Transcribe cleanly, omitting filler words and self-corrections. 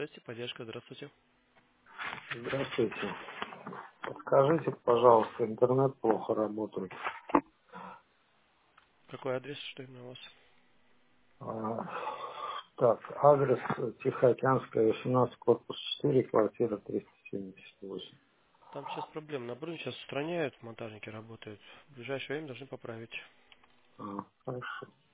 Связи, поддержка, здравствуйте. Здравствуйте. Подскажите, пожалуйста, интернет плохо работает. Какой адрес, что именно у вас? А, Так, адрес Тихоокеанская, 18, корпус 4, квартира 378. Там сейчас проблема. На бронь сейчас устраняют, монтажники работают. В ближайшее время должны поправить. Хорошо.